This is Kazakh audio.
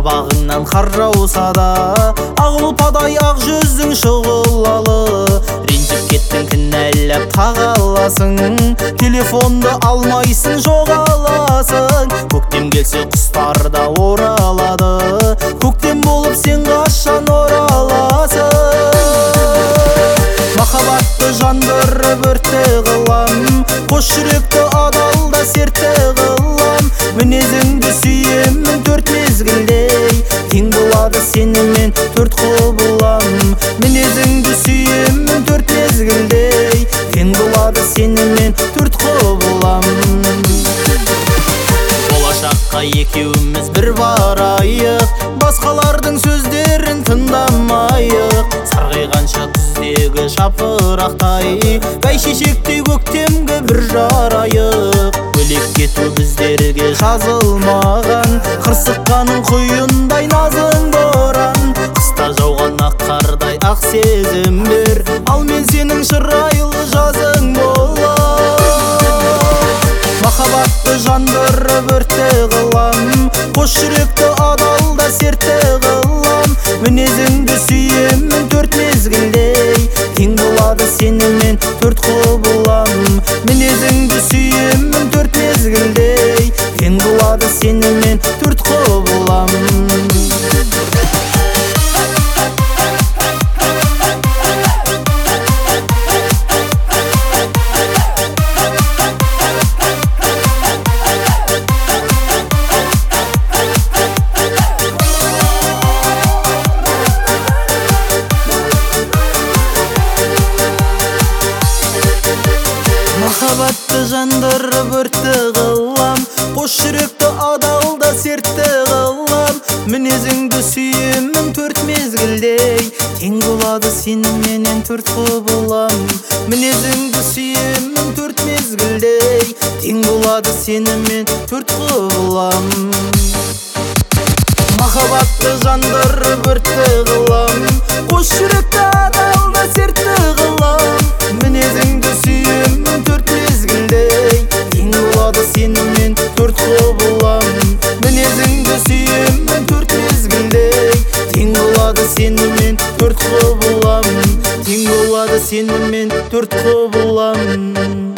қабағыңнан қар жауса да, ақ ұлпадай ақ жүзің шұғылалы. Ренжіп кеттің, кінәлап тағаласың, телефонды алмайсың, жоғаласың. Көктем келсе құстар да оралады, көктем болып сен қашан ораласың? Махаббатты жандырып өртті қылам, қос жүректі адалда сертті қылам. Мінезіңді сүйемін төрт мезгілдей, тең болады сенімен төрт құбылам. Мінезіңді сүйемін төрт мезгілдей, тең болады сенімен төрт құбылам. Болашаққа екеуміз бір барайық, басқалардың сөздерін тыңдамайық. Сарғайғанша күздегі жапырақтай, бәйшешектей көктемгі бір жарайық. Бөлек кету біздерге жазылмаған, қырсыққаның құйындай назың боран. Қыста жауған ақ қардай ақ сезім бер, ал мен сенің шырайлы жазың болам. Махаббатты жандырып өртті қылам, қос жүректі адалда сертті қылам. Мінезіңді сүйемін төрт мезгілдей, тең болады сенімен төрт құбылам. Мінезіңді сүйемін төрт мезгілдей, тең болады сенімен төрт құбылам. Махаббатты жандырып өртті қылам, қос жүректі адалда сертті қылам. Мінезіңді сүйемін төрт мезгілдей, тең болады сеніменен төрт құбылам. Мінезіңді сүйемін төрт мезгілдей, тең болады сенімен төрт құбылам. Махаббатты жандырып өртті қылам, қос жүректі адалда сертті қылам. Мінезіңді сүйемін төрт мезгілдей, тең болады сенімен төрт құбылам. Мінезіңді сүйемін төрт мезгілдей, тең болады сенімен төрт құбылам. Тең болады сенімен төрт құбылам.